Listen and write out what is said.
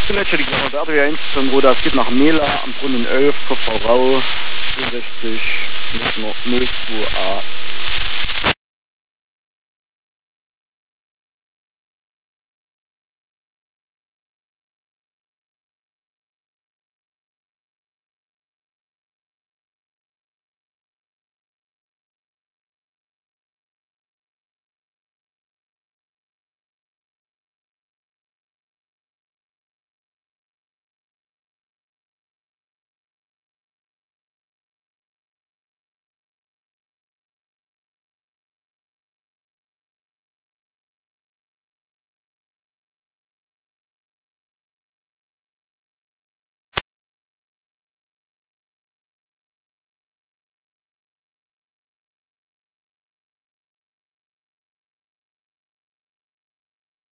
Zuletzt die Roberto ja 1 zum Roda, es geht nach Mela am Brunnen 11, KVV 64 02A.